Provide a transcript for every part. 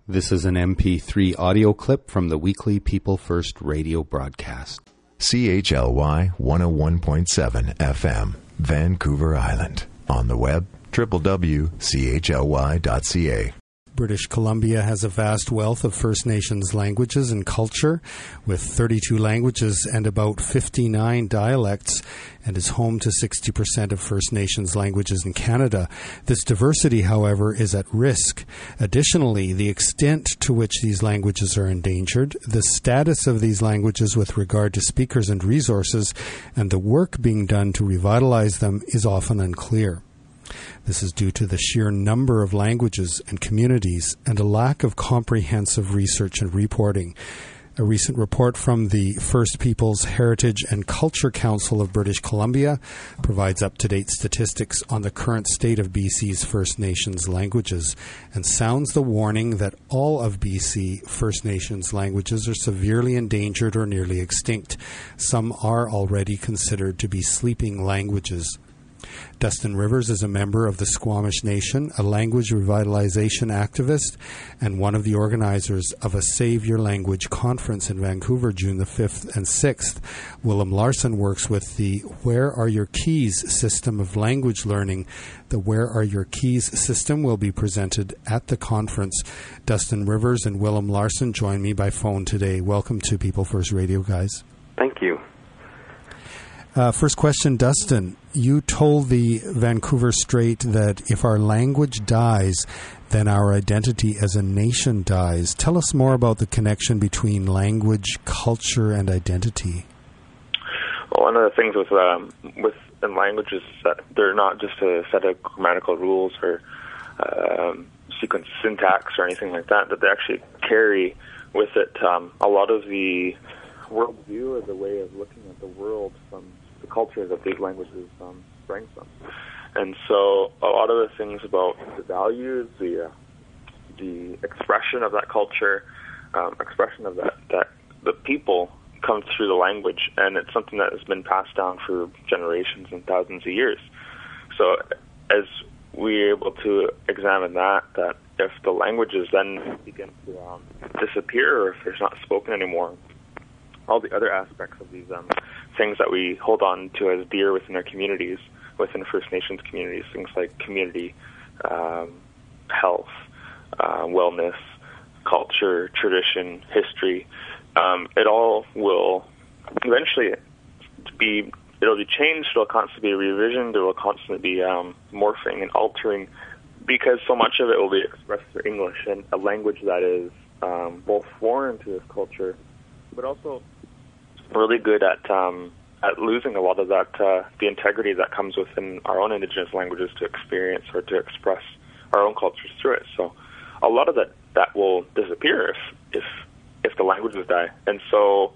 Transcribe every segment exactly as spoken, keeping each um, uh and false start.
This is an M P three audio clip from the weekly People First radio broadcast. C H L Y one oh one point seven F M, Vancouver Island. On the web, w w w dot c h l y dot c a. British Columbia has a vast wealth of First Nations languages and culture, with thirty-two languages and about fifty-nine dialects, and is home to sixty percent of First Nations languages in Canada. This diversity, however, is at risk. Additionally, the extent to which these languages are endangered, the status of these languages with regard to speakers and resources, and the work being done to revitalize them is often unclear. This is due to the sheer number of languages and communities and a lack of comprehensive research and reporting. A recent report from the First Peoples Heritage and Culture Council of British Columbia provides up-to-date statistics on the current state of B C's First Nations languages and sounds the warning that all of B C First Nations languages are severely endangered or nearly extinct. Some are already considered to be sleeping languages. Dustin Rivers is a member of the Squamish Nation, a language revitalization activist, and one of the organizers of a Save Your Language conference in Vancouver, June the fifth and sixth. Willem Larson works with the Where Are Your Keys system of language learning. The Where Are Your Keys system will be presented at the conference. Dustin Rivers and Willem Larson join me by phone today. Welcome to People First Radio, guys. Thank you. Uh, first question, Dustin. You told the Vancouver Straight that if our language dies, then our identity as a nation dies. Tell us more about the connection between language, culture, and identity. Well, one of the things with um, with in languages is that they're not just a set of grammatical rules or um, sequence syntax or anything like that, that they actually carry with it um, a lot of the worldview or the way of looking at the world from the culture that these languages um, bring from. And so a lot of the things about the values, the uh, the expression of that culture, um, expression of that, that the people comes through the language, and it's something that has been passed down for generations and thousands of years. So as we're able to examine that, that if the languages then begin to um, disappear or if there's not spoken anymore, all the other aspects of these um, things that we hold on to as dear within our communities, within First Nations communities, things like community, um, health, uh, wellness, culture, tradition, history, um, it all will eventually be, it'll be changed, it'll constantly be revisioned, it will constantly be um, morphing and altering, because so much of it will be expressed through English, and a language that is um, both foreign to this culture, but also really good at um, at losing a lot of that, uh, the integrity that comes within our own Indigenous languages to experience or to express our own cultures through it. So a lot of that, that will disappear if, if, if the languages die. And so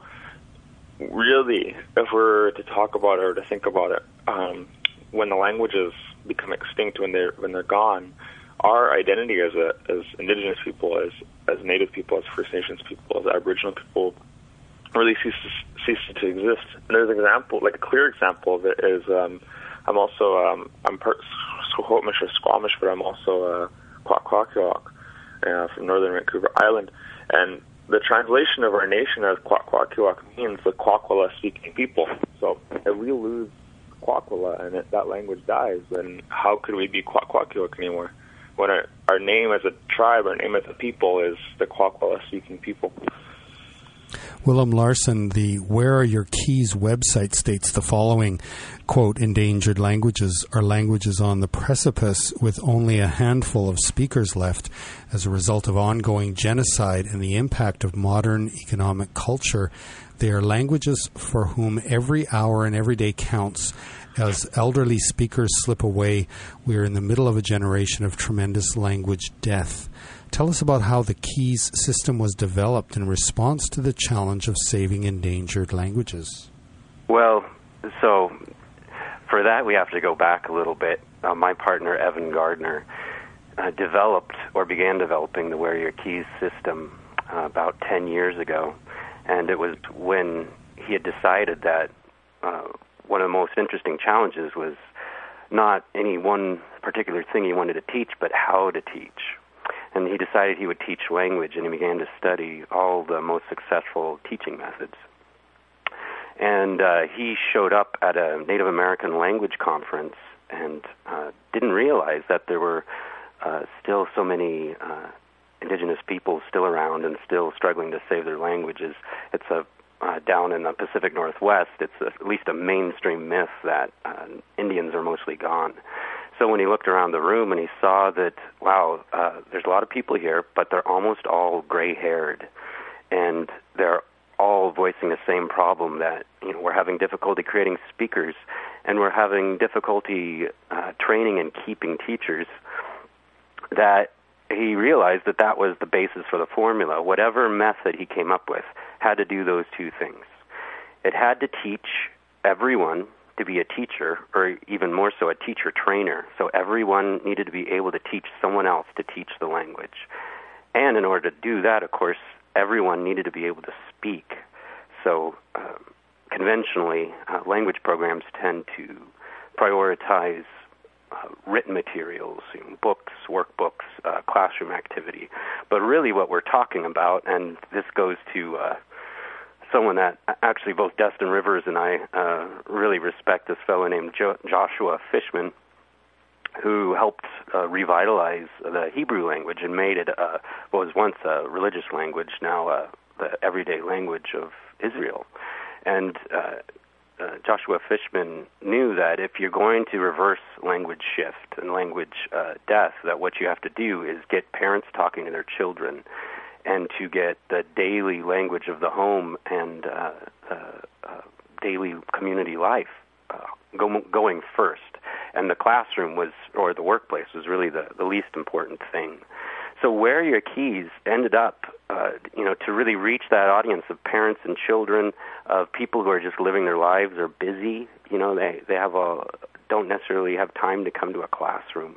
really, if we're to talk about it or to think about it, um, when the languages become extinct, when they're, when they're gone, our identity as a, as Indigenous people, as, as Native people, as First Nations people, as Aboriginal people, really ceases ceases to exist. And there's an example, like a clear example of it is um, I'm also um, I'm part Squamish or Squamish, but I'm also uh, Kwakwaka'wakw uh, from northern Vancouver Island. And the translation of our nation as Kwakwaka'wakw means the Kwakwala speaking people. So if we lose Kwakwala and it, that language dies, then how could we be Kwakwaka'wakw anymore? When our, our name as a tribe, our name as a people is the Kwakwala speaking people. Willem Larson, the Where Are Your Keys website states the following, quote, endangered languages are languages on the precipice with only a handful of speakers left as a result of ongoing genocide and the impact of modern economic culture. They are languages for whom every hour and every day counts. As elderly speakers slip away, we are in the middle of a generation of tremendous language death. Tell us about how the Keys system was developed in response to the challenge of saving endangered languages. Well, so for that we have to go back a little bit. Uh, my partner, Evan Gardner, uh, developed or began developing the Where Your Keys system uh, about ten years ago. And it was when he had decided that uh, one of the most interesting challenges was not any one particular thing he wanted to teach, but how to teach. And he decided he would teach language, and he began to study all the most successful teaching methods. And uh, he showed up at a Native American language conference and uh, didn't realize that there were uh, still so many uh, indigenous people still around and still struggling to save their languages. It's a uh, down in the Pacific Northwest, it's a, at least a mainstream myth that uh, Indians are mostly gone. So when he looked around the room and he saw that, wow, uh, there's a lot of people here, but they're almost all gray-haired, and they're all voicing the same problem that, you know, we're having difficulty creating speakers, and we're having difficulty uh, training and keeping teachers, that he realized that that was the basis for the formula. Whatever method he came up with had to do those two things. It had to teach everyone to be a teacher, or even more so, a teacher trainer. So everyone needed to be able to teach someone else to teach the language. And in order to do that, of course, everyone needed to be able to speak. So uh, conventionally, uh, language programs tend to prioritize uh, written materials, you know, books, workbooks, uh, classroom activity. But really what we're talking about, and this goes to uh, someone that actually both Dustin Rivers and I uh, really respect, this fellow named jo- Joshua Fishman, who helped uh, revitalize the Hebrew language and made it uh, what was once a religious language, now uh, the everyday language of Israel. And uh, uh, Joshua Fishman knew that if you're going to reverse language shift and language uh, death, that what you have to do is get parents talking to their children, and to get the daily language of the home and uh, uh, uh, daily community life uh, go, going first. And the classroom was, or the workplace was really the, the least important thing. So where your keys ended up, uh, you know, to really reach that audience of parents and children, of people who are just living their lives, are busy, you know, they, they have a, don't necessarily have time to come to a classroom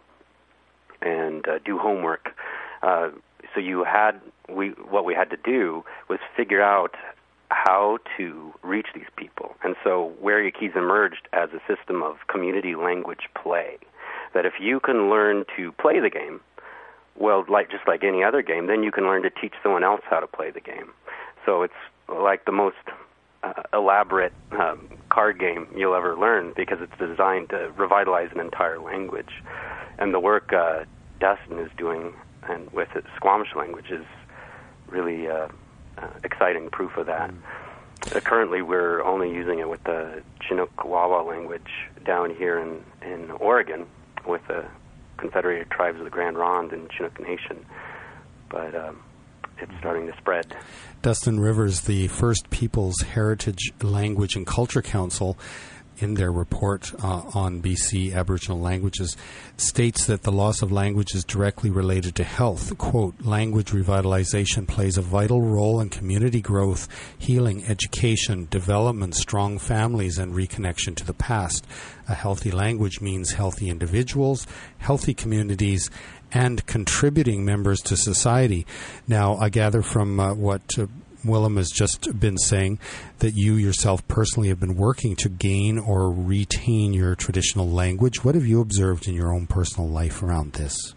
and uh, do homework. Uh, so you had, we what we had to do was figure out how to reach these people. And so Where Your Keys emerged as a system of community language play, that if you can learn to play the game, well, like just like any other game, then you can learn to teach someone else how to play the game. So it's like the most uh, elaborate um, card game you'll ever learn, because it's designed to revitalize an entire language. And the work uh, Dustin is doing and with Squamish language is really uh, uh, exciting proof of that. Mm. Uh, currently, we're only using it with the Chinook Wawa language down here in, in Oregon with the Confederated Tribes of the Grand Ronde and Chinook Nation. But um, it's starting to spread. Dustin Rivers, the First Peoples Heritage Language and Culture Council, in their report uh, on B C Aboriginal languages, states that the loss of language is directly related to health. Quote, language revitalization plays a vital role in community growth, healing, education, development, strong families, and reconnection to the past. A healthy language means healthy individuals, healthy communities, and contributing members to society. Now, I gather from uh, what uh, Willem has just been saying that you yourself personally have been working to gain or retain your traditional language. What have you observed in your own personal life around this?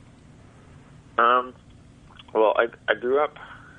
Um, well, I, I grew up.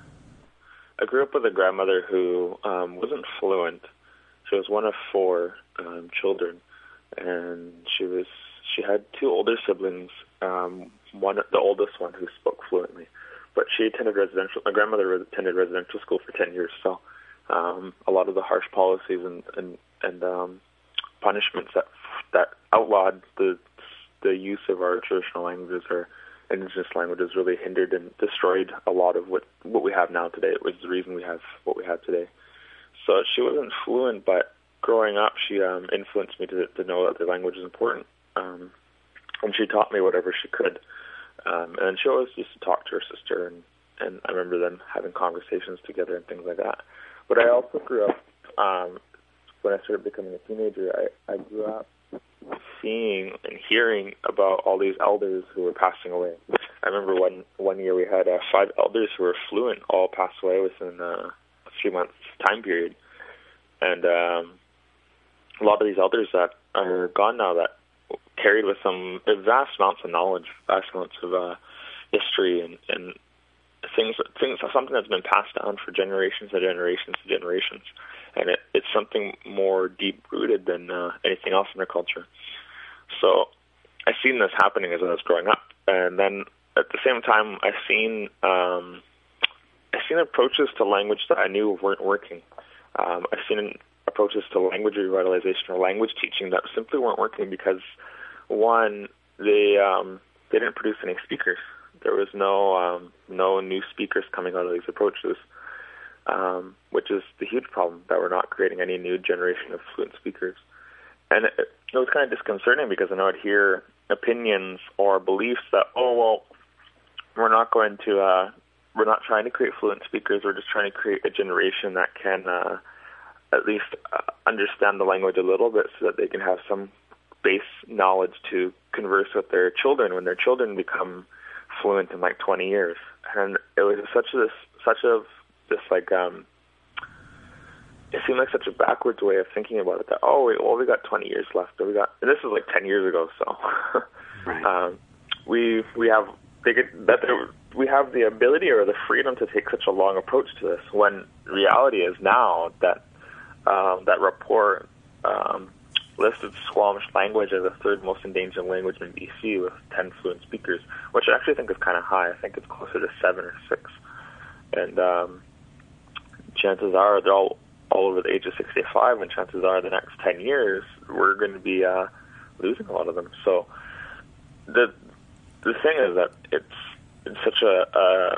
I grew up with a grandmother who um, wasn't fluent. She was one of four um, children, and she was she had two older siblings. Um, one, the oldest one, who spoke fluently. But she attended residential. My grandmother attended residential school for ten years, so um, a lot of the harsh policies and and, and um, punishments that that outlawed the the use of our traditional languages or indigenous languages really hindered and destroyed a lot of what what we have now today. It was the reason we have what we have today. So she wasn't fluent, but growing up, she um, influenced me to to know that the language is important, um, and she taught me whatever she could. Um, and she always used to talk to her sister, and, and I remember them having conversations together and things like that. But I also grew up, um, when I started becoming a teenager, I, I grew up seeing and hearing about all these elders who were passing away. I remember one, one year we had uh, five elders who were fluent all pass away within uh, a three-month time period. And um, a lot of these elders that are gone now that carried with some vast amounts of knowledge, vast amounts of, uh, history and, and things, things, something that's been passed down for generations and generations and generations. And it, it's something more deep-rooted than uh, anything else in our culture. So I've seen this happening as I was growing up. And then at the same time, I've seen um, I've seen approaches to language that I knew weren't working. Um, I've seen approaches to language revitalization or language teaching that simply weren't working because, one, they um, they didn't produce any speakers. There was no um, no new speakers coming out of these approaches, um, which is the huge problem, that we're not creating any new generation of fluent speakers. And it, it was kind of disconcerting because I know I'd hear opinions or beliefs that, oh, well, we're not going to, uh, we're not trying to create fluent speakers, we're just trying to create a generation that can uh, at least uh, understand the language a little bit so that they can have some base knowledge to converse with their children when their children become fluent in like twenty years. And it was such this, such a, this like, um, it seemed like such a backwards way of thinking about it, that, oh, wait, well, we got twenty years left, or we got, and this was like ten years ago, so right. um, we we have they get, that there, we have the ability or the freedom to take such a long approach to this, when reality is now that um, that report um, listed Squamish language as the third most endangered language in B C with ten fluent speakers, which I actually think is kind of high. I think it's closer to seven or six, and um, chances are they're all all over the age of sixty-five, and chances are the next ten years we're going to be uh, losing a lot of them. So the the thing is that it's it's such a, a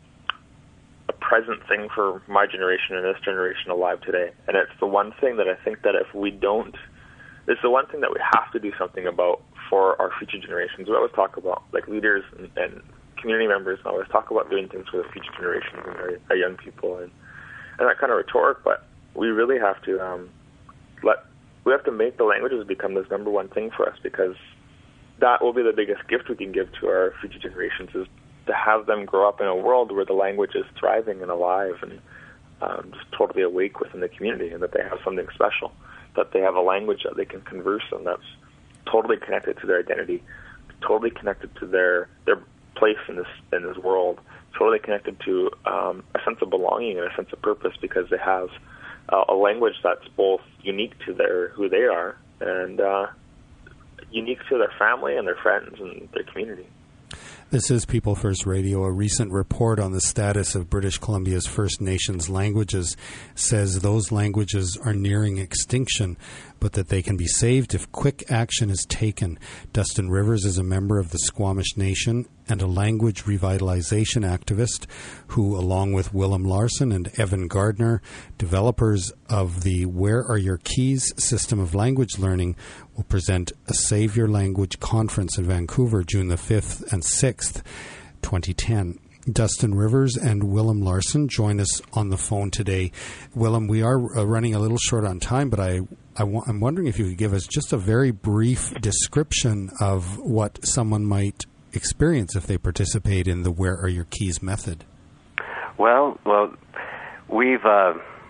a present thing for my generation and this generation alive today, and it's the one thing that I think that if we don't, it's the one thing that we have to do something about for our future generations. We always talk about, like, leaders and, and community members always talk about doing things for the future generations and our, our young people, and and that kind of rhetoric, but we really have to um, let we have to make the languages become this number one thing for us, because that will be the biggest gift we can give to our future generations, is to have them grow up in a world where the language is thriving and alive and um, just totally awake within the community, and that they have something special, that they have a language that they can converse in that's totally connected to their identity, totally connected to their their place in this in this world, totally connected to um, a sense of belonging and a sense of purpose, because they have uh, a language that's both unique to their who they are and uh, unique to their family and their friends and their community. This is People First Radio. A recent report on the status of British Columbia's First Nations languages says those languages are nearing extinction, but that they can be saved if quick action is taken. Dustin Rivers is a member of the Squamish Nation and a language revitalization activist who, along with Willem Larson and Evan Gardner, developers of the Where Are Your Keys system of language learning, will present a Save Your Language conference in Vancouver June the fifth and sixth, twenty ten. Dustin Rivers and Willem Larson join us on the phone today. Willem, we are uh, running a little short on time, but I, I w- I'm wondering if you could give us just a very brief description of what someone might experience if they participate in the Where Are Your Keys method. Well, well, we've uh,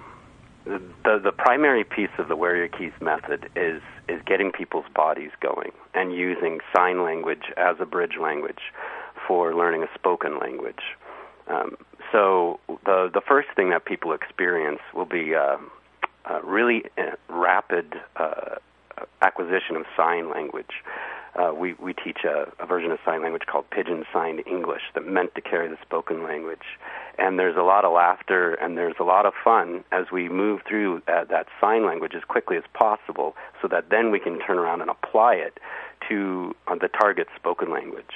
the the primary piece of the Where Are Your Keys method is is getting people's bodies going and using sign language as a bridge language for learning a spoken language. Um, so the the first thing that people experience will be uh, uh, really rapid uh, acquisition of sign language. Uh, we, we teach a, a version of sign language called Pidgin Signed English that meant to carry the spoken language. And there's a lot of laughter and there's a lot of fun as we move through uh, that sign language as quickly as possible, so that then we can turn around and apply it to uh, the target spoken language.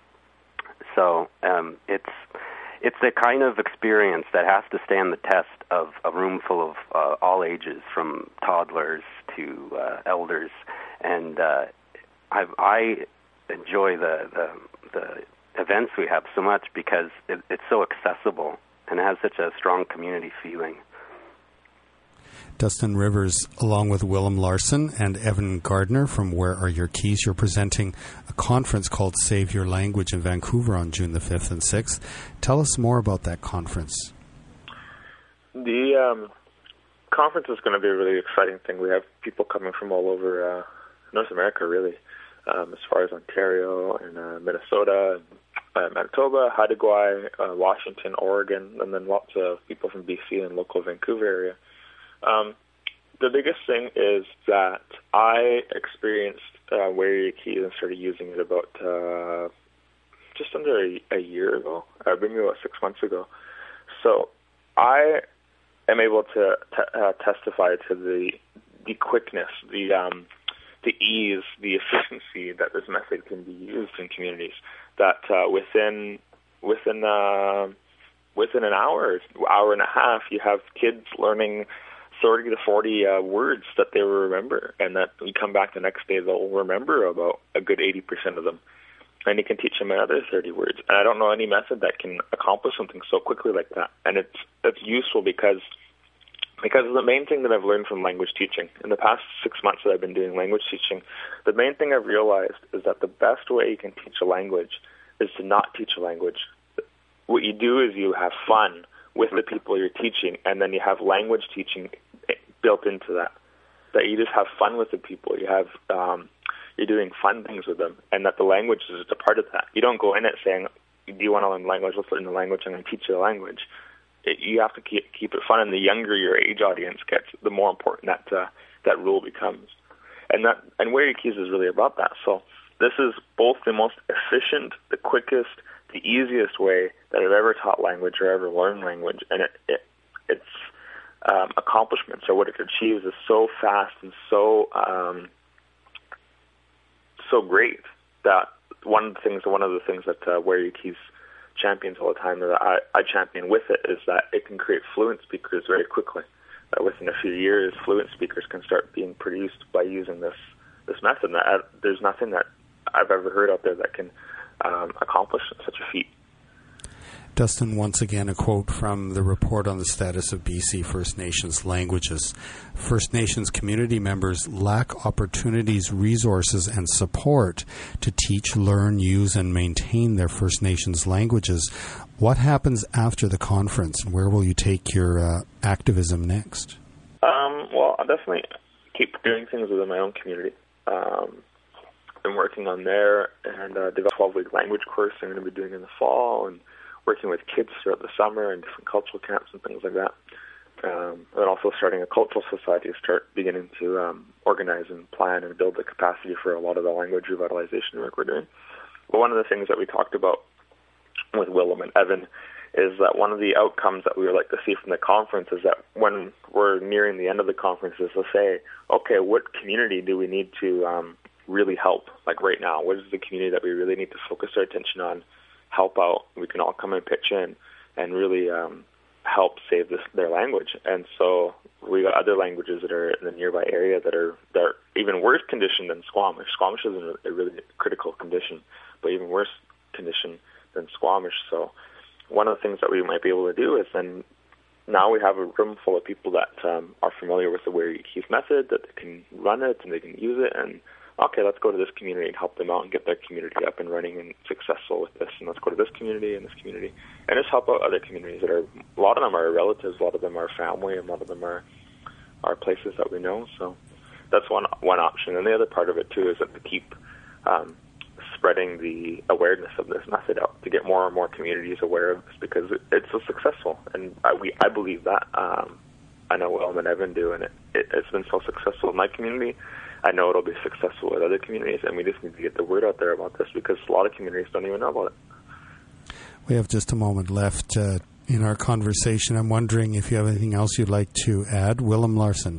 So um, it's it's a kind of experience that has to stand the test of a room full of uh, all ages, from toddlers to uh, elders, and uh, I, I enjoy the, the the events we have so much because it, it's so accessible and it has such a strong community feeling. Dustin Rivers, along with Willem Larson and Evan Gardner from Where Are Your Keys, you're presenting a conference called Save Your Language in Vancouver on June the fifth and sixth. Tell us more about that conference. The um, conference is going to be a really exciting thing. We have people coming from all over uh, North America, really, um, as far as Ontario and uh, Minnesota, and uh, Manitoba, Haida uh, Washington, Oregon, and then lots of people from B C and local Vancouver area. Um, the biggest thing is that I experienced uh, Where Are Your Keys and started using it about uh, just under a, a year ago, uh, maybe about six months ago. So I am able to t- uh, testify to the the quickness, the um, the ease, the efficiency that this method can be used in communities. That uh, within within uh, within an hour, hour and a half, you have kids learning thirty to forty uh, words that they will remember, and that you come back the next day, they'll remember about a good eighty percent of them. And you can teach them another thirty words. And I don't know any method that can accomplish something so quickly like that. And it's it's useful because because the main thing that I've learned from language teaching in the past six months that I've been doing language teaching, the main thing I've realized is that the best way you can teach a language is to not teach a language. What you do is you have fun with the people you're teaching, and then you have language teaching built into that. That you just have fun with the people. You have um, you're doing fun things with them, and that the language is just a part of that. You don't go in it saying, "Do you want to learn language? Let's learn the language. I'm going to teach you the language." It, you have to keep keep it fun, and the younger your age audience gets, the more important that uh, that rule becomes. And that and Where Are Your Keys is really about that. So this is both the most efficient, the quickest, the easiest way that I've ever taught language or ever learned language, and it, it its um, accomplishments or what it achieves is so fast and so um, so great that one of the things, one of the things that uh, Where Are Your Keys champions all the time, that I, I champion with it, is that it can create fluent speakers very quickly. Uh, within a few years, fluent speakers can start being produced by using this this method. And I, there's nothing that I've ever heard out there that can um, accomplish such a feat. Dustin, once again, a quote from the report on the status of B C First Nations languages. First Nations community members lack opportunities, resources, and support to teach, learn, use, and maintain their First Nations languages. What happens after the conference, and where will you take your uh, activism next? Um, well, I'll definitely keep doing things within my own community. Um, been working on there and uh, develop a twelve-week language course I'm going to be doing in the fall, and working with kids throughout the summer and different cultural camps and things like that. Um, and also starting a cultural society to start beginning to um, organize and plan and build the capacity for a lot of the language revitalization work we're doing. But one of the things that we talked about with Willem and Evan is that one of the outcomes that we would like to see from the conference is that when we're nearing the end of the conference is to say, okay, what community do we need to um, really help? Like right now, what is the community that we really need to focus our attention on, help out? We can all come and pitch in and really um, help save this, their language. And so we got other languages that are in the nearby area that are that are even worse condition than Squamish. Squamish is in a really critical condition, but even worse condition than Squamish. So one of the things that we might be able to do is then now we have a room full of people that um, are familiar with the Where Are Your Keys method, that they can run it and they can use it, and okay, let's go to this community and help them out and get their community up and running and successful with this. And let's go to this community and this community and just help out other communities that are, a lot of them are relatives, a lot of them are family, and a lot of them are, are places that we know. So that's one one option. And the other part of it, too, is that to keep um, spreading the awareness of this method out, to get more and more communities aware of this, because it, it's so successful. And I, we, I believe that. Um, I know Willem and Evan do, and it, it, it's been so successful in my community. I know it'll be successful with other communities, and we just need to get the word out there about this, because a lot of communities don't even know about it. We have just a moment left uh, in our conversation. I'm wondering if you have anything else you'd like to add. Willem Larson.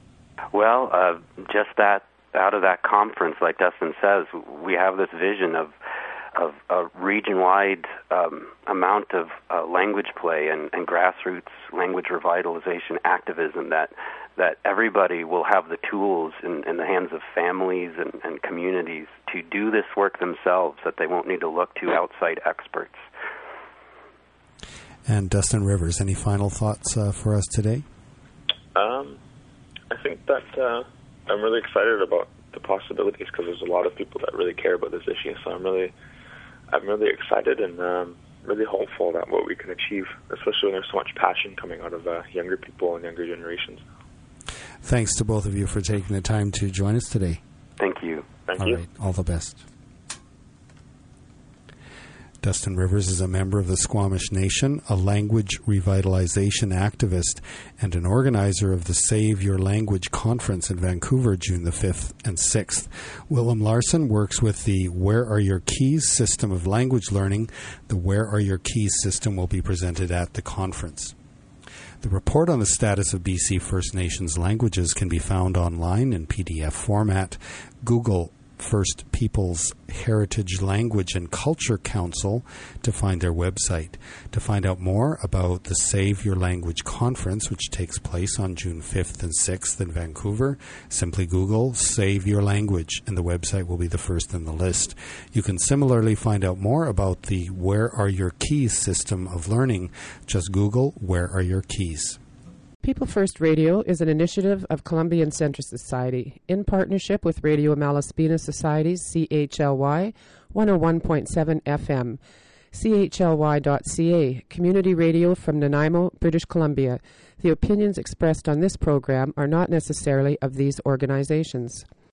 Well, uh, just that, out of that conference, like Dustin says, we have this vision of of a region-wide um, amount of uh, language play and, and grassroots language revitalization activism that that everybody will have the tools in, in the hands of families and, and communities to do this work themselves, that they won't need to look to outside experts. And Dustin Rivers, any final thoughts uh, for us today? Um, I think that uh, I'm really excited about the possibilities, because there's a lot of people that really care about this issue. So I'm really, I'm really excited and um, really hopeful that what we can achieve, especially when there's so much passion coming out of uh, younger people and younger generations. Thanks to both of you for taking the time to join us today. Thank you. Thank all you. Right, all the best. Dustin Rivers is a member of the Squamish Nation, a language revitalization activist, and an organizer of the Save Your Language Conference in Vancouver, June the fifth and sixth. Willem Larson works with the Where Are Your Keys system of language learning. The Where Are Your Keys system will be presented at the conference. The report on the status of B C First Nations languages can be found online in P D F format. Google First Peoples Heritage Language and Culture Council to find their website. To find out more about the Save Your Language Conference, which takes place on June fifth and sixth in Vancouver, simply Google Save Your Language and the website will be the first in the list. You can similarly find out more about the Where Are Your Keys system of learning. Just Google Where Are Your Keys. People First Radio is an initiative of Columbian Centre Society in partnership with Radio Malaspina Society's C H L Y one oh one point seven F M, C H L Y dot C A, community radio from Nanaimo, British Columbia. The opinions expressed on this program are not necessarily of these organizations.